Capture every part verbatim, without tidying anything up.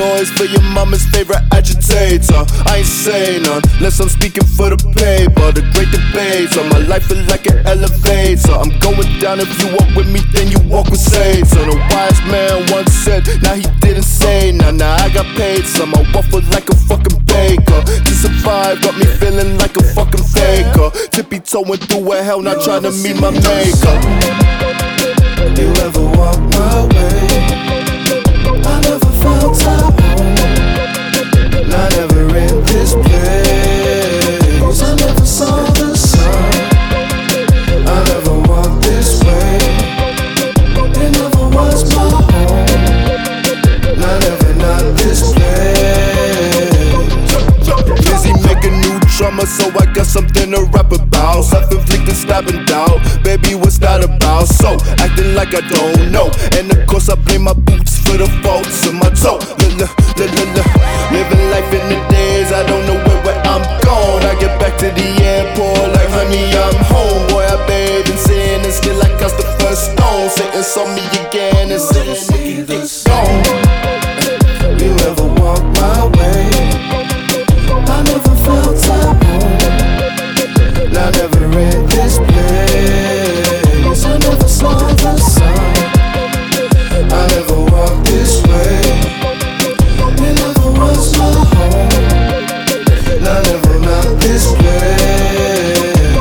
noise for your mama's favorite agitator. I ain't saying none, unless I'm speaking for the paper. The great debates on my life is like an elevator. I'm going down, if you walk with me, then you walk with Satan. A wise man once said, now he didn't say none. Now I got paid some, I waffle like a fucking baker. To survive, got me feeling like a fucking faker. Tippy toeing through a hell, not trying to meet my maker. You ever walk my way? I never felt at home. Not ever in this place. I never saw the sun. I never walked this way. It never was my home. Not ever, not this place. Busy making new drama, so I got something to rap about. Self-inflicted stabbing doubt, baby, what's that about? So, acting like I don't know. And of course I blame my boots for the faults in my toe. La, la, la, la. Living life in the days, I don't know where, where I'm going. I get back to the airport like, honey, I'm home. Boy, I bathe in sin and still I cast the first stone. Satan saw me again and said, nigga, get gone. You ever walk my way? I never felt at home. Not ever in this place. I never saw the sun. I never walked this way. It never was my home. Not ever, not this place.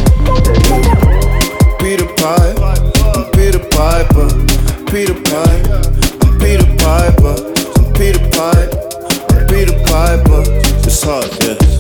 Peter Piper, I'm Peter Piper, Peter Piper, I'm Peter Piper, I'm Peter Piper, I'm Peter Piper. It's hard, yeah.